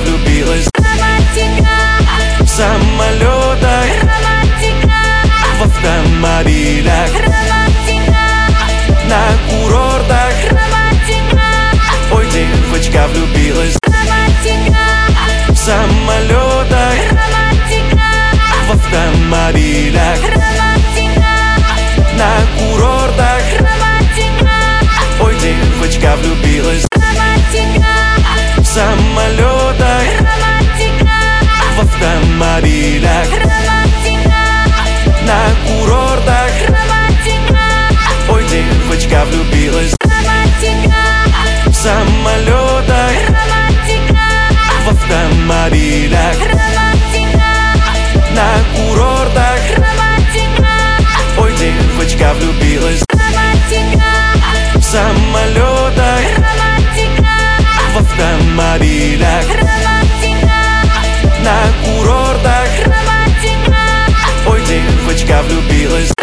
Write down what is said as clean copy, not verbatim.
влюбилась. Романтика, В самолетах, романтика, в автомобилях, романтика, на курортах. романтика, Ой, девочка влюбилась. романтика, В самолетах, романтика, в автомобилях, романтика, на курортах. романтика, Ой, девочка влюбилась. романтика, В самолетах, романтика, в автомобилях, романтика, на курортах. романтика, Ой, девочка влюбилась. романтика, В самолетах, романтика, в автомобилях, романтика, на курортах. романтика, Ой, девочка влюбилась. романтика, В самолетах, романтика, в автомобилях, романтика, на курортах. романтика, Ой, девочка влюбилась.